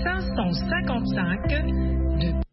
555 de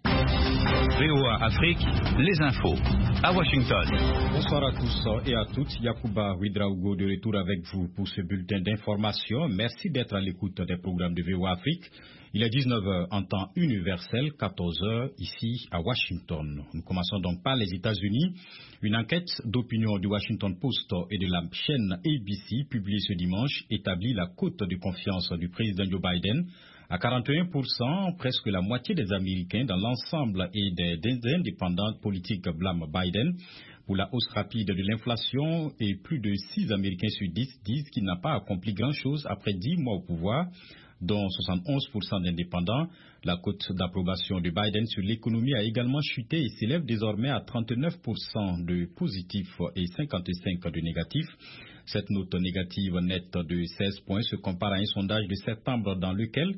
VOA Afrique, les infos, à Washington. Bonsoir à tous et à toutes. Yacouba Ouedraogo de retour avec vous pour ce bulletin d'information. Merci d'être à l'écoute des programmes de VOA Afrique. Il est 19h en temps universel, 14h ici à Washington. Nous commençons donc par les États-Unis. Une enquête d'opinion du Washington Post et de la chaîne ABC publiée ce dimanche établit la cote de confiance du président Joe Biden à 41%, presque la moitié des Américains dans l'ensemble et des indépendants politiques blâment Biden pour la hausse rapide de l'inflation et plus de 6 Américains sur 10 disent qu'il n'a pas accompli grand-chose après 10 mois au pouvoir, dont 71% d'indépendants. La cote d'approbation de Biden sur l'économie a également chuté et s'élève désormais à 39% de positifs et 55% de négatifs. Cette note négative nette de 16 points se compare à un sondage de septembre dans lequel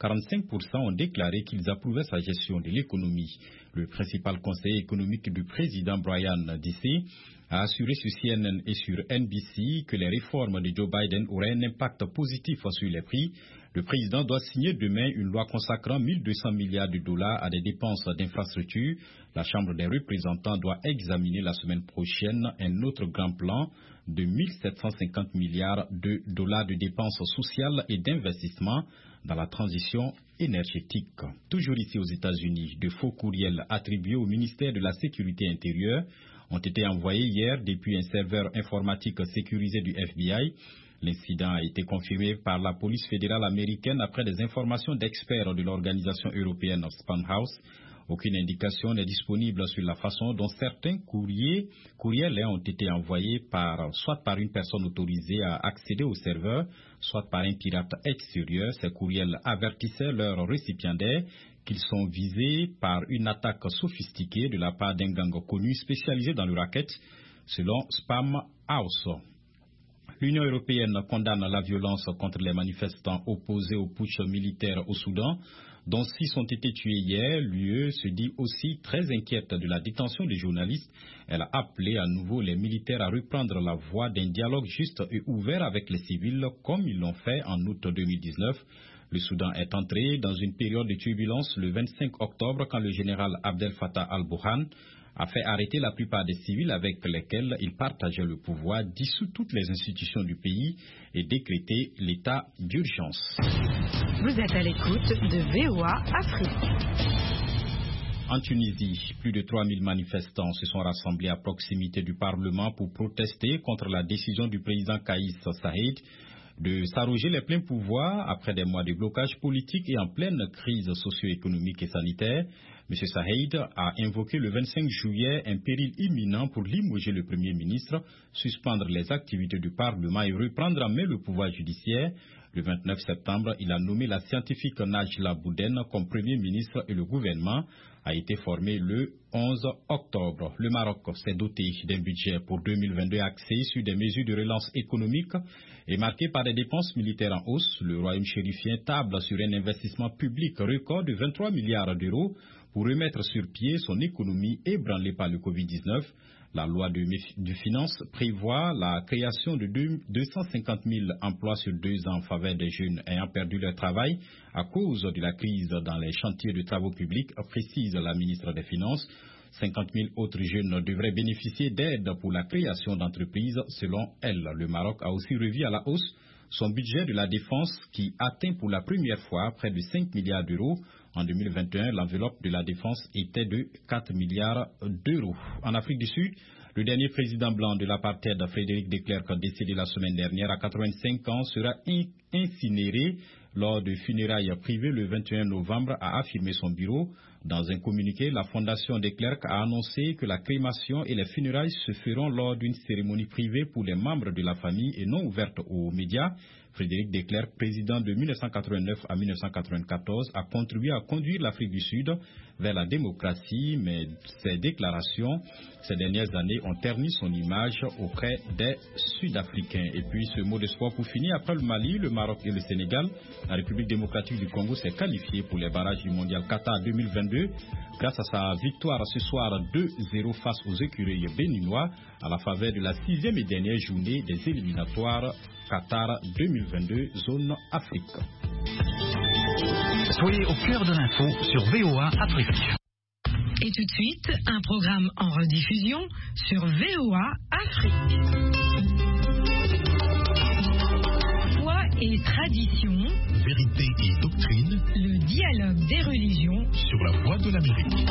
45% ont déclaré qu'ils approuvaient sa gestion de l'économie. Le principal conseiller économique du président Brian Dicey a assuré sur CNN et sur NBC que les réformes de Joe Biden auraient un impact positif sur les prix. Le président doit signer demain une loi consacrant 1 200 milliards de dollars à des dépenses d'infrastructure. La Chambre des représentants doit examiner la semaine prochaine un autre grand plan de 1 750 milliards de dollars de dépenses sociales et d'investissement dans la transition énergétique. Toujours ici aux États-Unis, de faux courriels attribués au ministère de la Sécurité intérieure ont été envoyés hier depuis un serveur informatique sécurisé du FBI. L'incident a été confirmé par la police fédérale américaine après des informations d'experts de l'organisation européenne Spanhouse. Aucune indication n'est disponible sur la façon dont certains courriels ont été envoyés soit par une personne autorisée à accéder au serveur, soit par un pirate extérieur. Ces courriels avertissaient leurs récipiendaires qu'ils sont visés par une attaque sophistiquée de la part d'un gang connu spécialisé dans le racket, selon Spam House. L'Union européenne condamne la violence contre les manifestants opposés au putsch militaire au Soudan, dont 6 ont été tués hier. L'UE se dit aussi très inquiète de la détention des journalistes. Elle a appelé à nouveau les militaires à reprendre la voie d'un dialogue juste et ouvert avec les civils, comme ils l'ont fait en août 2019. Le Soudan est entré dans une période de turbulence le 25 octobre quand le général Abdel Fattah al-Burhan a fait arrêter la plupart des civils avec lesquels il partageait le pouvoir, dissout toutes les institutions du pays et décrété l'état d'urgence. Vous êtes à l'écoute de VOA Afrique. En Tunisie, plus de 3000 manifestants se sont rassemblés à proximité du Parlement pour protester contre la décision du président Kaïs Saïed de s'arroger les pleins pouvoirs après des mois de blocage politique et en pleine crise socio-économique et sanitaire. M. Saïed a invoqué le 25 juillet un péril imminent pour limoger le Premier ministre, suspendre les activités du Parlement et reprendre en main le pouvoir judiciaire. Le 29 septembre, il a nommé la scientifique Najla Bouden comme Premier ministre et le gouvernement a été formé le 11 octobre. Le Maroc s'est doté d'un budget pour 2022 axé sur des mesures de relance économique et marqué par des dépenses militaires en hausse. Le royaume chérifien table sur un investissement public record de 23 milliards d'euros pour remettre sur pied son économie ébranlée par le Covid-19. La loi de finances prévoit la création de 250 000 emplois sur 2 ans en faveur des jeunes ayant perdu leur travail à cause de la crise dans les chantiers de travaux publics, précise la ministre des Finances. 50 000 autres jeunes devraient bénéficier d'aide pour la création d'entreprises, selon elle. Le Maroc a aussi revu à la hausse son budget de la défense qui atteint pour la première fois près de 5 milliards d'euros. En 2021, l'enveloppe de la défense était de 4 milliards d'euros. En Afrique du Sud, le dernier président blanc de l'apartheid, Frédéric de Klerk, décédé la semaine dernière à 85 ans, sera incinéré lors de funérailles privées le 21 novembre, a affirmé son bureau. Dans un communiqué, la fondation de Klerk a annoncé que la crémation et les funérailles se feront lors d'une cérémonie privée pour les membres de la famille et non ouverte aux médias. Frédéric de Klerk, président de 1989 à 1994, a contribué à conduire l'Afrique du Sud vers la démocratie, mais ses déclarations ces dernières années ont terni son image auprès des Sud-Africains. Et puis ce mot de sport pour finir, après le Mali, le Maroc et le Sénégal, la République démocratique du Congo s'est qualifiée pour les barrages du Mondial Qatar 2022 grâce à sa victoire ce soir 2-0 face aux écureuils béninois à la faveur de la 6e et dernière journée des éliminatoires Qatar 2022 zone Afrique. Soyez au cœur de l'info sur VOA Afrique. Et tout de suite, un programme en rediffusion sur VOA Afrique. Foi et tradition, vérité et doctrine, le dialogue des religions sur la voie de l'Amérique.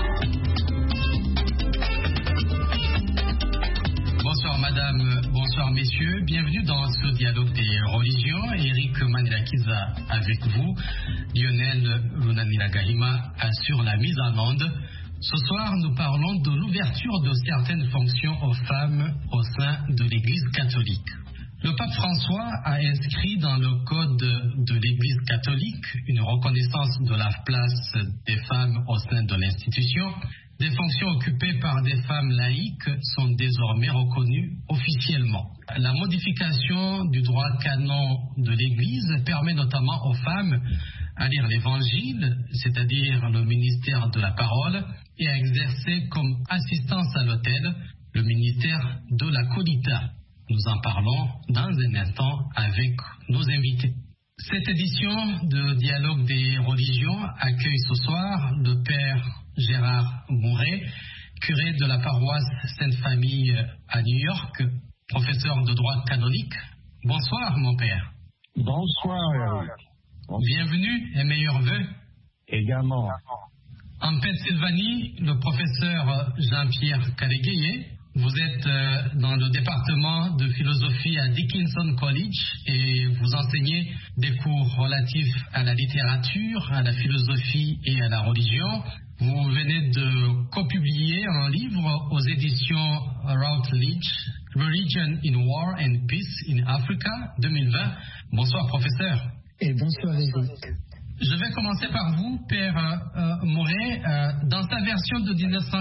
Bonsoir madame, bonsoir messieurs, bienvenue dans ce dialogue des religions. Eric Manilakiza avec vous, Lionel Lunanilagahima assure la mise en onde. Ce soir, nous parlons de l'ouverture de certaines fonctions aux femmes au sein de l'Église catholique. Le pape François a inscrit dans le code de l'Église catholique une reconnaissance de la place des femmes au sein de l'institution. Des fonctions occupées par des femmes laïques sont désormais reconnues officiellement. La modification du droit canon de l'Église permet notamment aux femmes à lire l'Évangile, c'est-à-dire le ministère de la parole, et à exercer comme assistance à l'autel le ministère de la colita. Nous en parlons dans un instant avec nos invités. Cette édition de Dialogue des religions accueille ce soir le Père Gérard Mouret, curé de la paroisse Sainte-Famille à New York, professeur de droit canonique. Bonsoir mon Père. Bonsoir Eric. Bienvenue et meilleurs vœux. Également. En Pennsylvanie, le professeur Jean-Pierre Calégué. Vous êtes dans le département de philosophie à Dickinson College et vous enseignez des cours relatifs à la littérature, à la philosophie et à la religion. Vous venez de copublier un livre aux éditions Routledge, Religion in War and Peace in Africa 2020. Bonsoir professeur. Et bonsoir Eric. Je vais commencer par vous, Père Mouret. Dans sa version de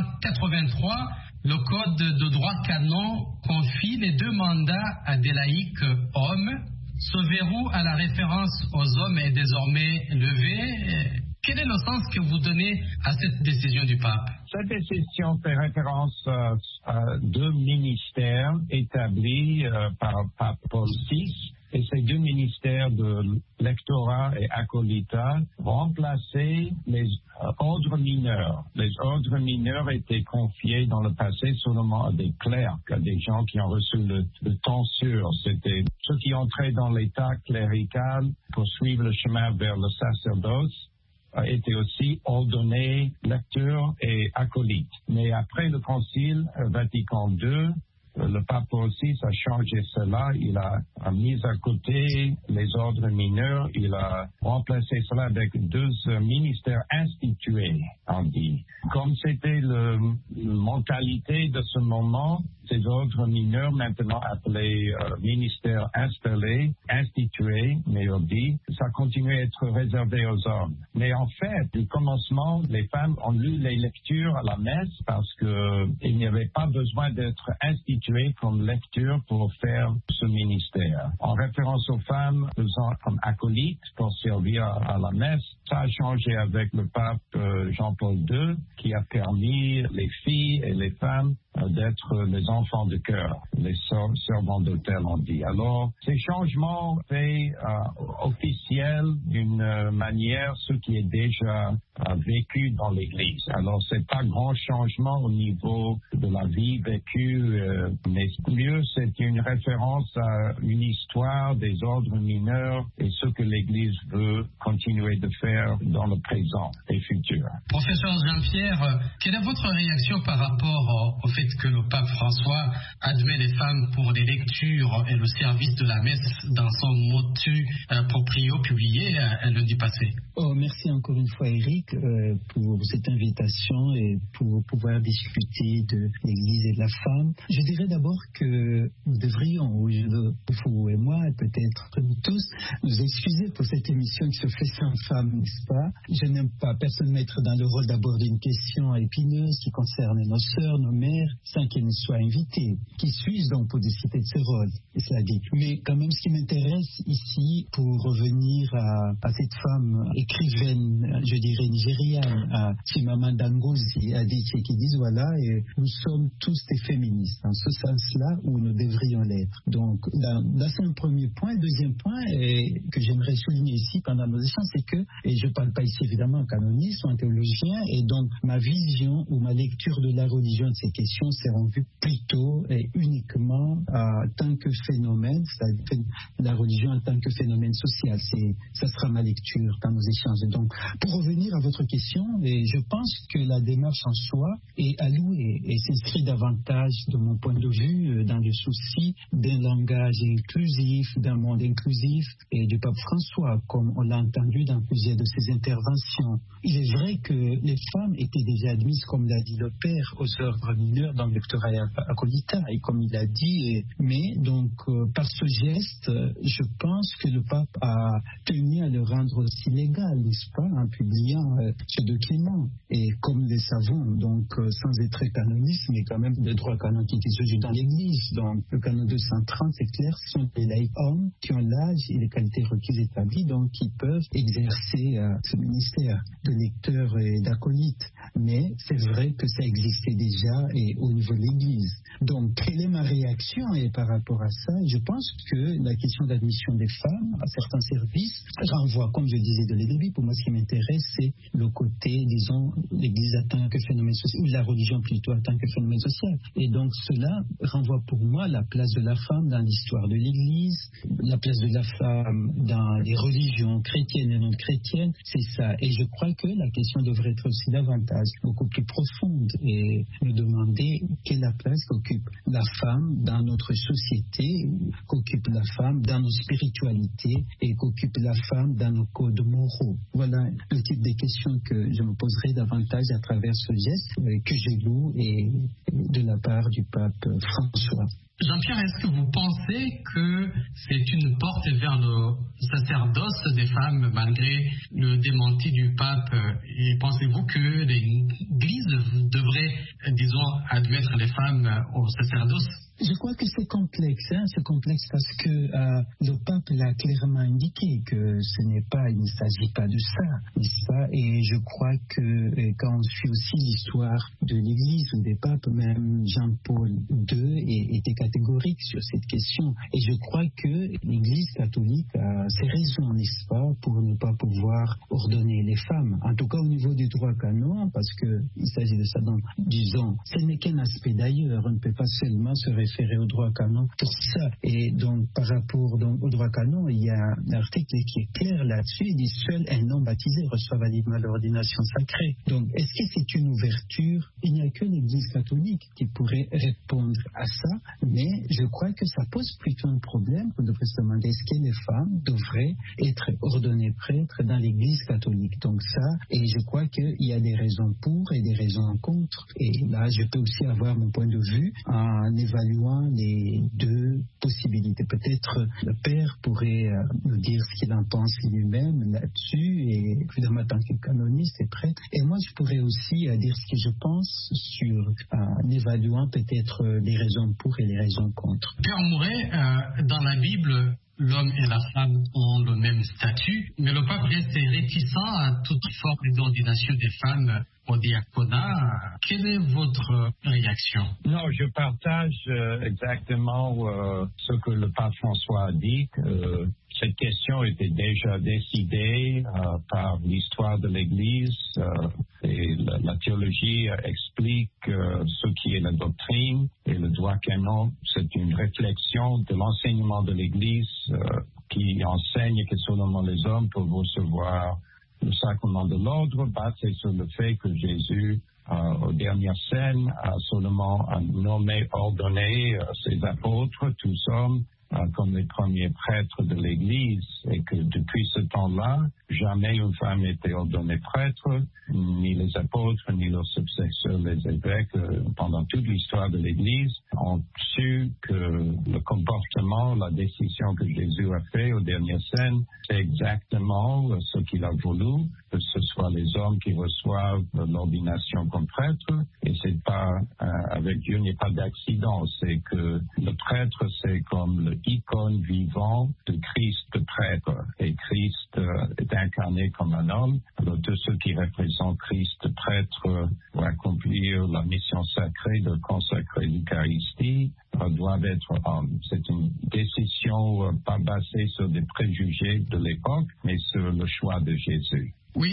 1983, le Code de droit canon confie les deux mandats à des laïcs hommes. Ce verrou à la référence aux hommes est désormais levé. Quel est le sens que vous donnez à cette décision du pape? Cette décision fait référence à deux ministères établis par pape Paul VI. Et ces deux ministères de lectorat et acolytat remplaçaient les ordres mineurs. Les ordres mineurs étaient confiés dans le passé seulement à des clercs, à des gens qui ont reçu le tonsure. C'était ceux qui entraient dans l'état clérical pour suivre le chemin vers le sacerdoce étaient aussi ordonnés lecteurs et acolytes. Mais après le Concile Vatican II, le pape Paul VI a changé cela, il a mis à côté les ordres mineurs, il a remplacé cela avec deux ministères institués, on dit. Comme c'était la mentalité de ce moment, ces ordres mineurs, maintenant appelés ministères installés, institués, mais on dit, ça continue à être réservé aux hommes. Mais en fait, du commencement, les femmes ont lu les lectures à la messe parce qu'il n'y avait pas besoin d'être institué comme lecture pour faire ce ministère. En référence aux femmes faisant comme acolytes pour servir à la messe, ça a changé avec le pape Jean-Paul II qui a permis les filles et les femmes d'être les enfants de cœur, les servants d'autel, on dit. Alors, ces changements faits officiels d'une manière, ce qui est déjà vécu dans l'Église. Alors, c'est pas grand changement au niveau de la vie vécue, mais mieux, c'est une référence à une histoire des ordres mineurs et ce que l'Église veut continuer de faire dans le présent et futur. Professeur Jean-Pierre, quelle est votre réaction par rapport au fait que le pape François admet les femmes pour les lectures et le service de la messe dans son motu proprio publié lundi passé? Merci encore une fois Eric pour cette invitation et pour pouvoir discuter de l'Église et de la femme. Je dirais d'abord que nous devrions, vous et moi, et peut-être nous tous, nous excuser pour cette émission qui se fait sans femme, n'est-ce pas? Je n'aime pas personne mettre dans le rôle d'aborder une question épineuse qui concerne nos sœurs, nos mères, sans qu'elle ne soit invitée. Qui suis-je donc pour décider de ce rôle? Cela dit. Mais quand même, ce qui m'intéresse ici, pour revenir à cette femme écrivaine, je dirais nigériane, à Chimamanda Ngozi Adichie, qui disent voilà, et nous sommes tous des féministes, en ce sens-là où nous devrions l'être. Donc, là, c'est un premier point. Deuxième point que j'aimerais souligner ici pendant nos échanges, c'est que, et je ne parle pas ici évidemment en canoniste ou en théologien, et donc ma vision ou ma lecture de la religion de ces questions s'est rendue plutôt et uniquement en tant que phénomène, c'est-à-dire la religion en tant que phénomène social. Ça sera ma lecture dans nos échanges. Et donc, pour revenir à votre question, et je pense que la démarche en soi est à louer et s'inscrit davantage, de mon point de vue, dans le souci d'un langage inclusif, d'un monde inclusif et du pape François, comme on l'a entendu dans plusieurs de ses interventions. Il est vrai que les femmes étaient déjà admises, comme l'a dit le père, aux ordres mineurs dans le lectorat accolita, et comme il a dit, mais donc par ce geste, je pense que le pape a tenu à le rendre aussi légal, n'est-ce pas, en publiant ce document. Et comme nous le savons, donc sans être canoniste, mais quand même le droit canonique qui se joue dans l'Église, donc le canon 230, c'est clair, ce sont des laïcs hommes qui ont l'âge et les qualités requises établies, donc qui peuvent exercer ce ministère de lecteur et d'acolyte. Mais c'est vrai que ça existait déjà et au niveau de l'Église. Donc, quelle est ma réaction et par rapport à ça? Je pense que la question d'admission des femmes à certains services renvoie, comme je disais de début, pour moi ce qui m'intéresse, c'est le côté, disons, l'Église en tant que phénomène social, ou la religion plutôt en tant que phénomène social. Et donc, cela renvoie pour moi la place de la femme dans l'histoire de l'Église, la place de la femme dans les religions chrétiennes et non chrétiennes, c'est ça. Et je crois que la question devrait être aussi davantage, beaucoup plus profonde, et me demander quelle est la place qu'occupe la femme dans notre société, qu'occupe la femme dans nos spiritualités et qu'occupe la femme dans nos codes moraux. Voilà le type de questions que je me poserai davantage à travers ce geste que je loue et de la part du pape François. Jean-Pierre, est-ce que vous pensez que c'est une porte vers le sacerdoce des femmes malgré le démenti du pape? Et pensez-vous que l'Église devrait, disons, admettre les femmes au sacerdoce? Je crois que c'est complexe, c'est complexe parce que le pape l'a clairement indiqué que il ne s'agit pas de ça, n'est-ce pas? Et je crois que quand on suit aussi l'histoire de l'Église ou des papes, même Jean-Paul II était catégorique sur cette question. Et je crois que l'Église catholique a ses raisons, n'est-ce pas, pour ne pas pouvoir ordonner les femmes. En tout cas au niveau du droit canon, parce qu'il s'agit de ça. Donc, disons, ce n'est qu'un aspect d'ailleurs. On ne peut pas seulement se référer au droit canon pour ça. Et donc, par rapport donc, au droit canon, il y a un article qui est clair là-dessus. Il dit seul un homme baptisé reçoit validement l'ordination sacrée. Donc, est-ce que c'est une ouverture? Il n'y a que l'Église catholique qui pourrait répondre à ça, mais je crois que ça pose plutôt un problème. On devrait se demander est-ce que les femmes devraient être ordonnées prêtres dans l'Église catholique. Donc ça, et je crois qu'il y a des raisons pour et des raisons contre. Et là, je peux aussi avoir mon point de vue en évaluant les deux possibilités. Peut-être le père pourrait nous dire ce qu'il en pense lui-même là-dessus, et évidemment en tant que canoniste et prêtre. Et moi, je pourrais aussi dire ce que je pense en évaluant peut-être les raisons pour et les raisons contre. Père Mouret, dans la Bible, l'homme et la femme ont le même statut, mais le pape reste réticent à toute forme d'ordination des femmes au diaconat. Quelle est votre réaction? Non, je partage exactement ce que le pape François a dit. Cette question était déjà décidée par l'histoire de l'Église et la théologie explique ce qui est la doctrine et le droit canon. C'est une réflexion de l'enseignement de l'Église qui enseigne que seulement les hommes peuvent recevoir le sacrement de l'ordre, basé sur le fait que Jésus, aux dernières scènes, a seulement nommé, ordonné ses apôtres, tous hommes, comme les premiers prêtres de l'Église, et que depuis ce temps-là, jamais une femme n'était ordonnée prêtre, ni les apôtres, ni leurs successeurs, les évêques, pendant toute l'histoire de l'Église, ont su que le comportement, la décision que Jésus a fait aux dernières scènes, c'est exactement ce qu'il a voulu, que ce soit les hommes qui reçoivent l'ordination comme prêtre, et c'est pas, avec Dieu, il n'y a pas d'accident. C'est que le prêtre, c'est comme l'icône vivant de Christ prêtre. Et Christ est incarné comme un homme. Alors, tous ceux qui représentent Christ prêtre pour accomplir la mission sacrée de consacrer l'Eucharistie doivent être hommes. C'est une décision pas basée sur des préjugés de l'époque, mais sur le choix de Jésus. Oui,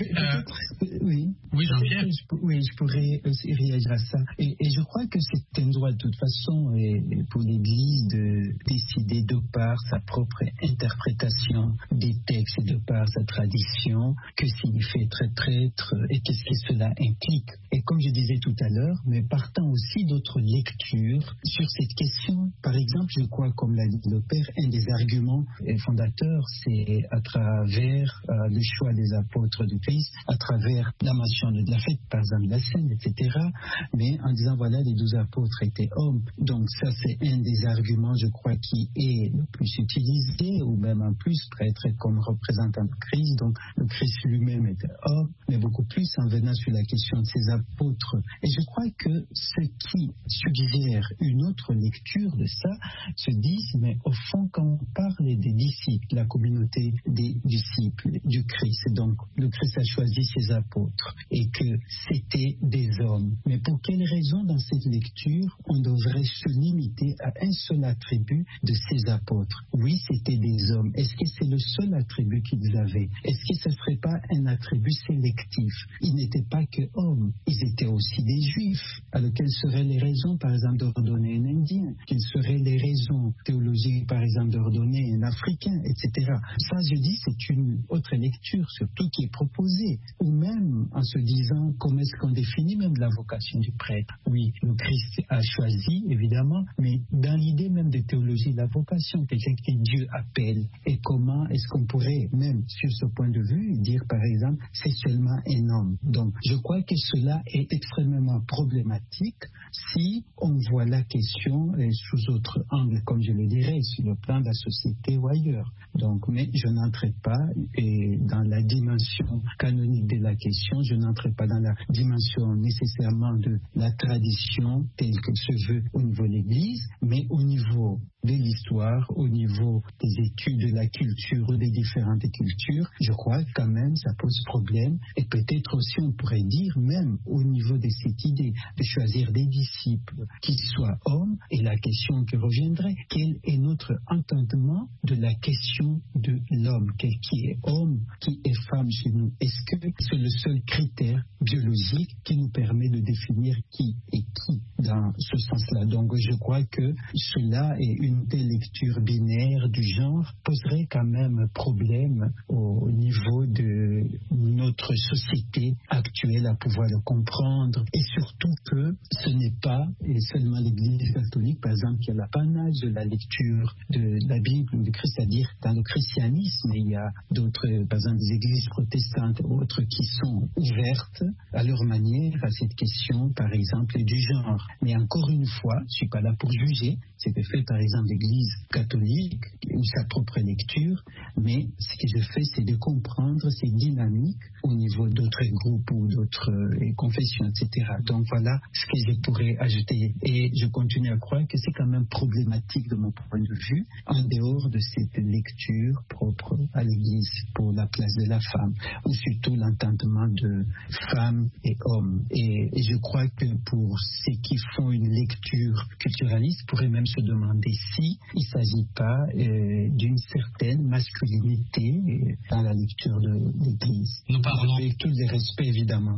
Jean-Pierre. Je pourrais aussi réagir à ça. Et je crois que c'est un droit de toute façon pour l'Église de décider de par sa propre interprétation des textes et de par sa tradition que signifie être prêtre et qu'est-ce que cela implique. Et comme je disais tout à l'heure, mais partant aussi d'autres lectures sur cette question, par exemple, je crois, comme l'a dit le Père, un des arguments fondateurs, c'est à travers le choix des apôtres de Christ, à travers la mention de la fête, par exemple, la scène, etc. Mais en disant, voilà, les 12 apôtres étaient hommes. Donc ça, c'est un des arguments, je crois, qui est le plus utilisé, ou même en plus, prêtre comme représentant de Christ. Donc le Christ lui-même était homme, mais beaucoup plus en venant sur la question de ses apôtres. Et je crois que ce qui suggère une autre lecture de ça, se disent, mais au fond, quand on parle des disciples, la communauté des disciples du Christ, donc le Christ a choisi ses apôtres et que c'était des hommes. Mais pour quelle raison dans cette lecture on devrait se limiter à un seul attribut de ces apôtres? Oui, c'était des hommes. Est-ce que c'est le seul attribut qu'ils avaient? Est-ce que ce ne serait pas un attribut sélectif? Ils n'étaient pas que hommes, ils étaient aussi des juifs. Alors quelles seraient les raisons, par exemple, d'ordonner un Indien? Quelles seraient les raisons théologiques, par exemple, d'ordonner un Africain, etc. Ça, je dis, c'est une autre lecture, surtout qui est proposée. Ou même en se disant, comment est-ce qu'on définit même la vocation du prêtre? Oui, le Christ a choisi, évidemment, mais dans l'idée même de théologie de la vocation, quelqu'un que Dieu appelle. Et comment est-ce qu'on pourrait, même sur ce point de vue, dire, par exemple, c'est seulement un homme? Donc, je crois que cela est extrêmement problématique si on voit la question sous autre angle, comme je le dirais, sur le plan de la société ou ailleurs. Donc, mais je n'entrerai pas dans la dimension canonique de la question, je n'entrerai pas dans la dimension nécessairement de la tradition telle que se veut au niveau de l'Église, mais au niveau de l'histoire, au niveau des études de la culture, des différentes cultures, je crois que quand même ça pose problème. Et peut-être aussi on pourrait dire même au niveau de cette idée de choisir des disciples qui soient hommes, et la question qui reviendrait, quel est notre entendement de la question de l'homme, qui est homme, qui est femme chez nous? Est-ce que c'est le seul critère biologique qui nous permet de définir qui est qui dans ce sens-là? Donc je crois que cela est une telle lecture binaire du genre poserait quand même problème au niveau de notre société actuelle à pouvoir le comprendre, et surtout que ce n'est pas seulement l'Église catholique, par exemple, qui a l'apanage de la lecture de la Bible ou du Christ, c'est-à-dire dans le christianisme, il y a d'autres, par exemple, des églises protestantes ou autres qui sont ouvertes à leur manière à cette question, par exemple, du genre. Mais encore une fois, je ne suis pas là pour juger, c'est fait par exemple l'Église catholique ou sa propre lecture, mais ce que je fais, c'est de comprendre ces dynamiques au niveau d'autres groupes ou d'autres confessions, etc. Donc voilà ce que je pourrais ajouter. Et je continue à croire que c'est quand même problématique de mon point de vue, en dehors de cette lecture propre à l'Église pour la place de la femme, ou surtout l'entendement de femmes et hommes. Et je crois que pour ceux qui font une lecture culturaliste, pourraient même se demander si il ne s'agit pas d'une certaine masculinité dans la lecture de l'Église. Nous parlons avec tous les respects, évidemment.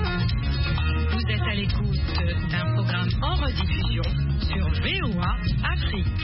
Vous êtes à l'écoute d'un programme en rediffusion sur VOA Afrique.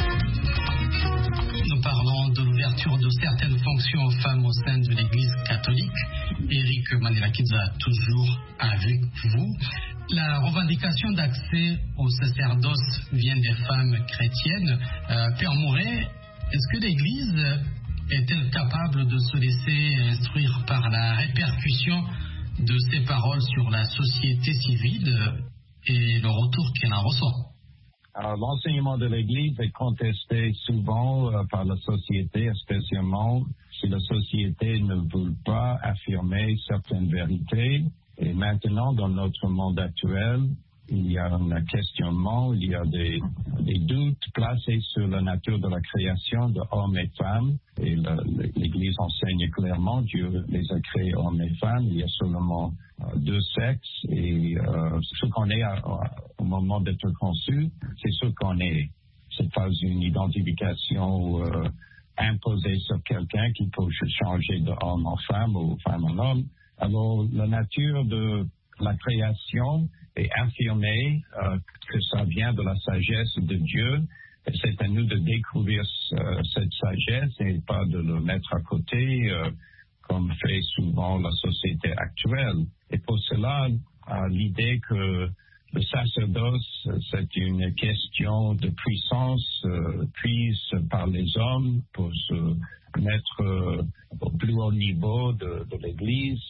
Nous parlons de l'ouverture de certaines fonctions aux femmes au sein de l'Église catholique. Eric Manelakiza, toujours avec vous. La revendication d'accès au sacerdoce vient des femmes chrétiennes. Père Mouret, est-ce que l'Église est-elle capable de se laisser instruire par la répercussion de ces paroles sur la société civile et le retour qu'elle en reçoit? Alors, l'enseignement de l'Église est contesté souvent par la société, spécialement si la société ne veut pas affirmer certaines vérités, et maintenant dans notre monde actuel, il y a un questionnement, il y a des doutes placés sur la nature de la création de hommes et femmes. Et l'Église enseigne clairement, Dieu les a créés hommes et femmes. Il y a seulement deux sexes. Et ce qu'on est au moment d'être conçu, c'est ce qu'on est. C'est pas une identification imposée sur quelqu'un qui peut changer de homme en femme ou femme en homme. Alors, la nature de la création est affirmée que ça vient de la sagesse de Dieu. Et c'est à nous de découvrir cette sagesse et pas de le mettre à côté comme fait souvent la société actuelle. Et pour cela, l'idée que le sacerdoce, c'est une question de puissance prise par les hommes pour se mettre au plus haut niveau de l'Église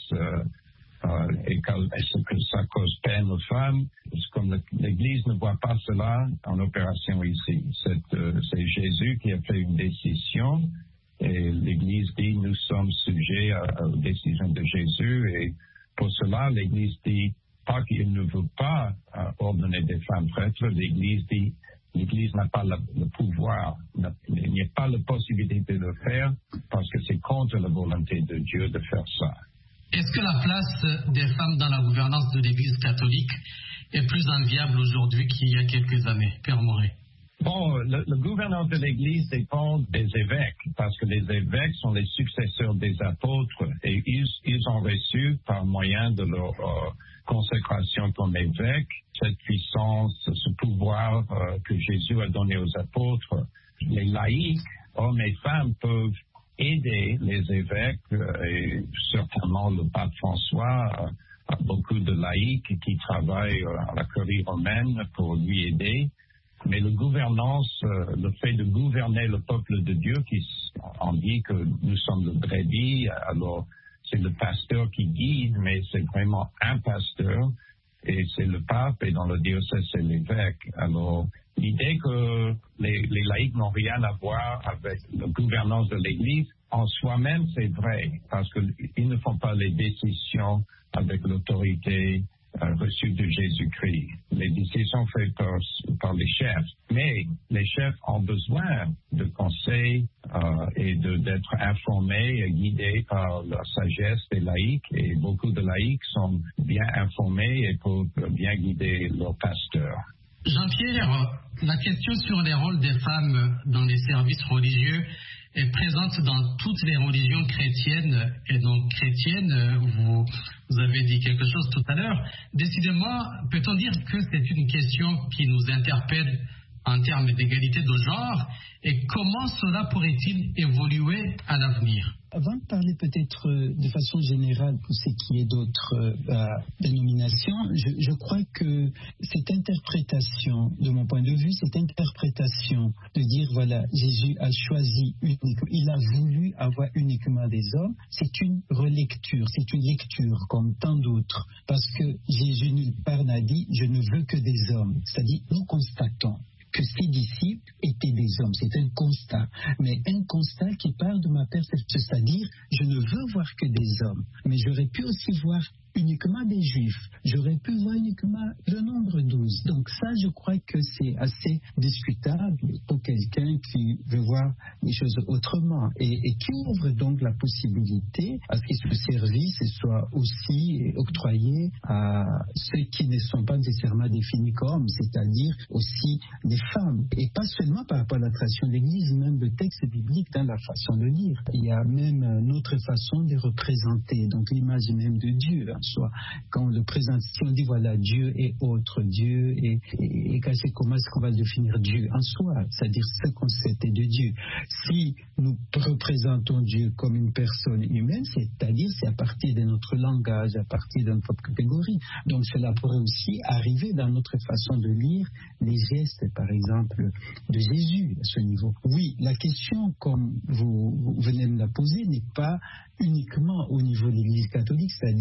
et que ça cause peine aux femmes. Comme l'Église ne voit pas cela en opération ici. C'est Jésus qui a fait une décision et l'Église dit nous sommes sujets aux décisions de Jésus et pour cela l'Église dit pas qu'il ne veut pas ordonner des femmes prêtres, l'Église dit l'Église n'a pas le pouvoir, il n'y a pas la possibilité de le faire parce que c'est contre la volonté de Dieu de faire ça. Est-ce que la place des femmes dans la gouvernance de l'Église catholique est plus enviable aujourd'hui qu'il y a quelques années, Père Moré? Bon, le gouvernance de l'Église dépend des évêques, parce que les évêques sont les successeurs des apôtres et ils ont reçu par moyen de leur consécration comme évêques cette puissance, ce pouvoir que Jésus a donné aux apôtres. Les laïcs, hommes et femmes, peuvent aider les évêques et certainement le pape François a beaucoup de laïcs qui travaillent à la curie romaine pour lui aider. Mais la gouvernance, le fait de gouverner le peuple de Dieu, on dit que nous sommes le brebis, alors c'est le pasteur qui guide, mais c'est vraiment un pasteur, et c'est le pape, et dans le diocèse, c'est l'évêque. Alors, l'idée que les laïcs n'ont rien à voir avec la gouvernance de l'Église, en soi-même, c'est vrai, parce qu'ils ne font pas les décisions avec l'autorité reçue de Jésus-Christ. Les décisions faites par les chefs. Mais les chefs ont besoin de conseils et d'être informés et guidés par la sagesse des laïcs. Et beaucoup de laïcs sont bien informés et peuvent bien guider leurs pasteurs. Jean-Pierre, la question sur les rôles des femmes dans les services religieux est présente dans toutes les religions chrétiennes et non chrétiennes. Vous avez dit quelque chose tout à l'heure. Décidément, peut-on dire que c'est une question qui nous interpelle en termes d'égalité de genre et comment cela pourrait-il évoluer à l'avenir? Avant de parler peut-être de façon générale pour ce qui est d'autres dénominations, je crois que cette interprétation, de mon point de vue, cette interprétation de dire voilà, Jésus a choisi uniquement, il a voulu avoir uniquement des hommes, c'est une relecture, c'est une lecture comme tant d'autres, parce que Jésus nulle part n'a dit je ne veux que des hommes, c'est-à-dire nous constatons que ses disciples étaient des hommes. C'est un constat, mais un constat qui part de ma perception, c'est-à-dire je ne veux voir que des hommes, mais j'aurais pu aussi voir uniquement des juifs, j'aurais pu voir uniquement le nombre 12. Donc ça, je crois que c'est assez discutable pour quelqu'un qui veut voir les choses autrement et qui ouvre donc la possibilité à ce que ce service soit aussi octroyé à ceux qui ne sont pas nécessairement définis comme, c'est-à-dire aussi des femmes, et pas seulement par rapport à la tradition de l'Église, même le texte biblique dans la façon de lire. Il y a même une autre façon de représenter, donc l'image même de Dieu. Soit quand on le présente, si on dit voilà Dieu est autre, Dieu et comment est-ce qu'on va définir Dieu en soi, c'est-à-dire ce concept de Dieu. Si nous représentons Dieu comme une personne humaine, c'est-à-dire c'est à partir de notre langage, à partir de notre catégorie. Donc cela pourrait aussi arriver dans notre façon de lire les gestes, par exemple, de Jésus à ce niveau. Oui, la question, comme vous venez de la poser, n'est pas uniquement au niveau de l'Église catholique, c'est-à-dire dans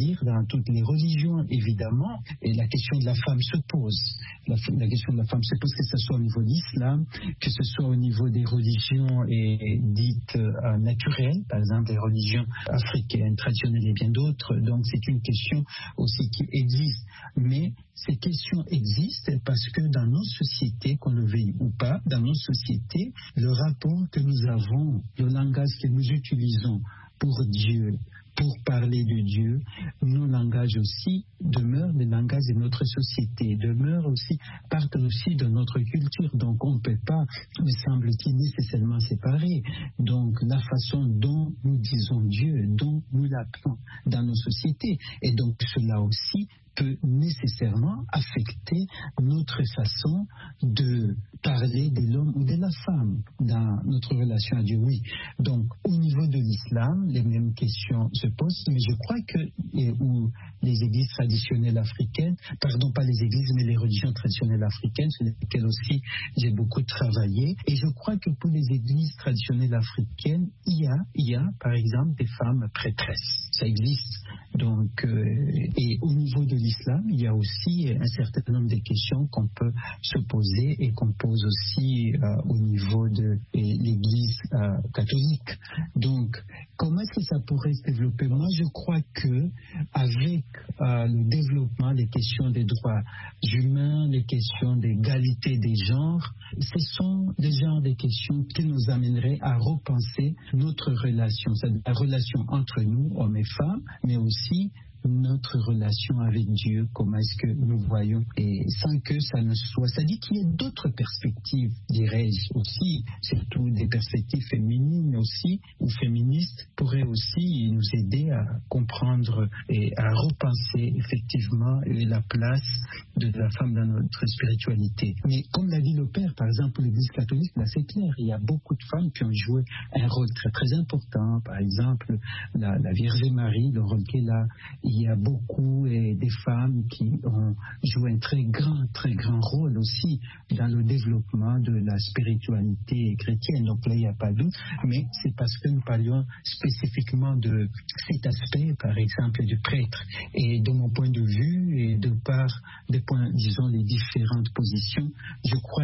toutes les religions, évidemment, et la question de la femme se pose. La question de la femme se pose, que ce soit au niveau de l'islam, que ce soit au niveau des religions dites naturelles, par exemple les religions africaines, traditionnelles et bien d'autres. Donc c'est une question aussi qui existe. Mais ces questions existent parce que dans nos sociétés, qu'on le veuille ou pas, dans nos sociétés, le rapport que nous avons, le langage que nous utilisons pour Dieu, pour parler de Dieu, nos langages aussi demeurent les langages de notre société, demeurent aussi, partent aussi de notre culture. Donc on ne peut pas, me semble-t-il, nécessairement séparer. Donc la façon dont nous disons Dieu, dont nous l'appelons dans nos sociétés. Et donc cela aussi peut nécessairement affecter notre façon de parler de l'homme ou de la femme dans notre relation à Dieu. Oui. Donc, au niveau de l'islam, les mêmes questions se posent, mais je crois que où les églises traditionnelles africaines, pardon, pas les églises, mais les religions traditionnelles africaines, sur lesquelles aussi j'ai beaucoup travaillé, et je crois que pour les églises traditionnelles africaines, il y a, par exemple, des femmes prêtresses. Ça existe. Donc, et au niveau de l'islam, il y a aussi un certain nombre de questions qu'on peut se poser et qu'on pose aussi au niveau de l'Église catholique. Donc, comment est-ce que ça pourrait se développer? Moi, je crois que avec le développement des questions des droits humains, les questions d'égalité des genres, ce sont des genres de questions qui nous amèneraient à repenser notre relation, c'est-à-dire la relation entre nous, hommes et femmes, mais aussi notre relation avec Dieu, comment est-ce que nous voyons, et sans que ça ne soit, ça dit qu'il y ait d'autres perspectives, dirais-je aussi, surtout des perspectives féminines aussi, ou féministes, pourraient aussi nous aider à comprendre et à repenser effectivement la place de la femme dans notre spiritualité. Mais comme l'a dit le Père, par exemple, l'Église catholique, là c'est clair, il y a beaucoup de femmes qui ont joué un rôle très très important, par exemple la Vierge Marie, le rôle qu'elle a. Il y a beaucoup des femmes qui ont joué un très grand rôle aussi dans le développement de la spiritualité chrétienne. Donc là, il n'y a pas de doute, mais c'est parce que nous parlions spécifiquement de cet aspect, par exemple, du prêtre. Et de mon point de vue, et de par des points, disons, les différentes positions, je crois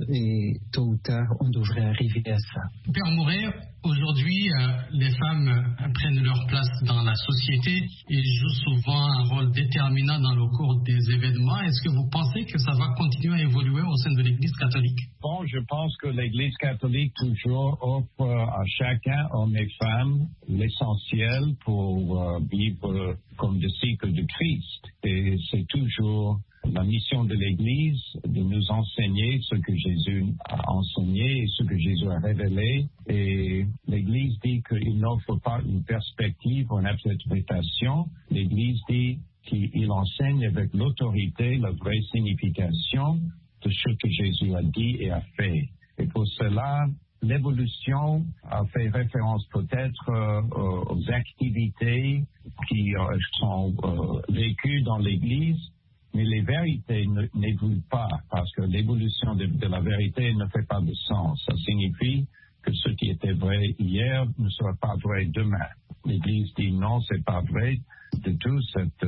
que tôt ou tard, on devrait arriver à ça. Père Mouret, aujourd'hui, les femmes prennent leur place dans la société et jouent souvent un rôle déterminant dans le cours des événements. Est-ce que vous pensez que ça va continuer à évoluer au sein de l'Église catholique? Bon, je pense que l'Église catholique toujours offre à chacun, hommes et femmes, l'essentiel pour vivre comme disciples de Christ. Et c'est toujours la mission de l'Église de nous enseigner ce que Jésus a enseigné et ce que Jésus a révélé. Et l'Église dit qu'il n'offre pas une perspective ou une interprétation. L'Église dit qu'il enseigne avec l'autorité la vraie signification de ce que Jésus a dit et a fait. Et pour cela, l'évolution a fait référence peut-être aux activités qui sont vécues dans l'Église, mais les vérités n'évoluent pas, parce que l'évolution de la vérité ne fait pas de sens. Ça signifie que ce qui était vrai hier ne sera pas vrai demain. L'Église dit non, c'est pas vrai de tout,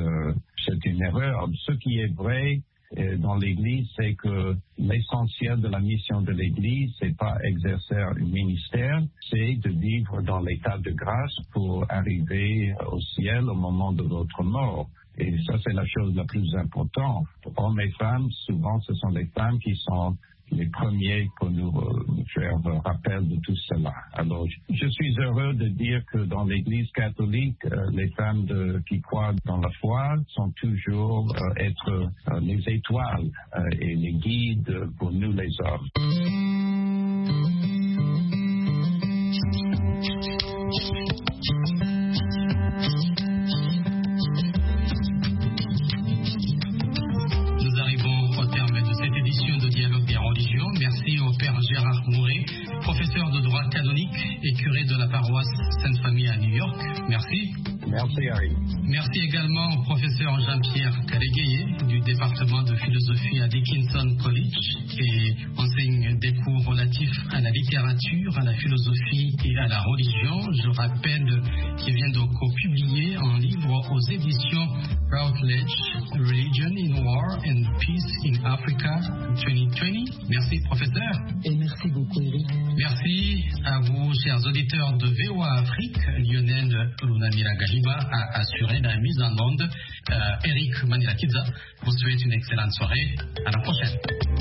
c'est une erreur. Ce qui est vrai dans l'Église, c'est que l'essentiel de la mission de l'Église, c'est pas exercer un ministère, c'est de vivre dans l'état de grâce pour arriver au ciel au moment de notre mort. Et ça, c'est la chose la plus importante. Hommes et femmes, souvent, ce sont les femmes qui sont les premiers pour nous faire rappel de tout cela. Alors, je suis heureux de dire que dans l'Église catholique, les femmes qui croient dans la foi sont toujours être les étoiles et les guides pour nous les hommes. Gérard Mouret, professeur de droit canonique et curé de la paroisse Sainte-Famille à New York. Merci. Merci, Harry. Merci également remercions professeur Jean-Pierre Karegueye du département de philosophie à Dickinson College et enseigne des cours relatifs à la littérature, à la philosophie et à la religion. Je rappelle qu'il vient de co-publier un livre aux éditions Routledge, Religion in War and Peace in Africa 2020. Merci professeur. Et merci beaucoup Eric. Merci à vous chers auditeurs de VOA Afrique. Lionel Runaniragahima a assuré la mise en onde. Eric Manirakiza vous souhaite une excellente soirée. À la prochaine.